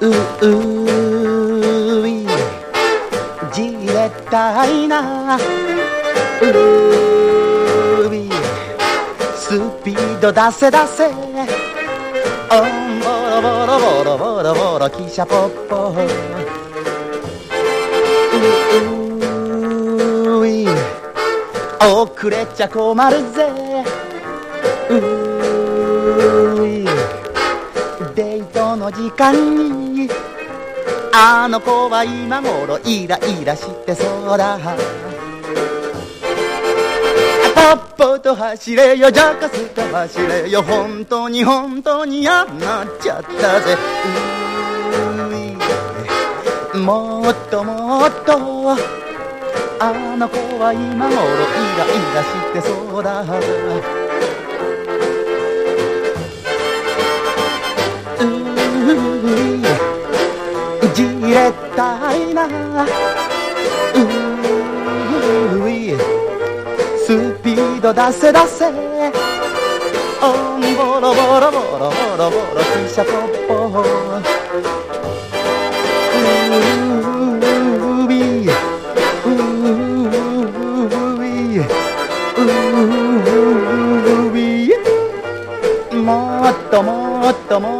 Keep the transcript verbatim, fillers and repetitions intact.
うういじれたいな、ういスピード出せ出せ、おんぼろぼろぼろぼろぼろ汽車ポッポ、ううい遅れちゃ困るぜ、ういデートの時間にあの子は今頃イライラしてそうだ、パッポと走れよジャカスと走れよ、本当に本当に嫌になっちゃったぜ、ういもっともっとあの子は今頃イライラしてそうだ、じれたいな、ういスピード出せ出せ、おんぼろぼろぼろぼろぼろ汽車ポッポ、ういういもっともっとも